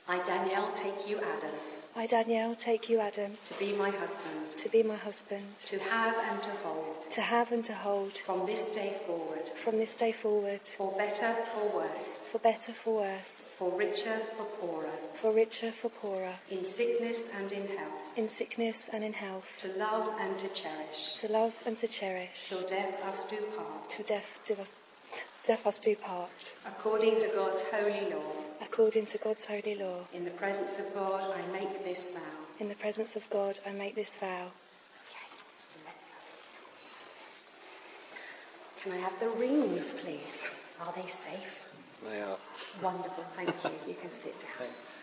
I, Danielle, take you, Adam, I, Danielle, take you, Adam, to be my husband, to be my husband, to have and to hold, to have and to hold, from this day forward, from this day forward, for better, for worse, for better, for worse, for richer, for poorer, for richer, for poorer, in sickness and in health, in sickness and in health, to love and to cherish, to love and to cherish, till death us do part, till death us do part, according to God's holy law. according to God's holy law. In the presence of God, I make this vow. In the presence of God, I make this vow. Can I have the rings, please? Are they safe? They are. Wonderful, thank you. You can sit down. Thanks.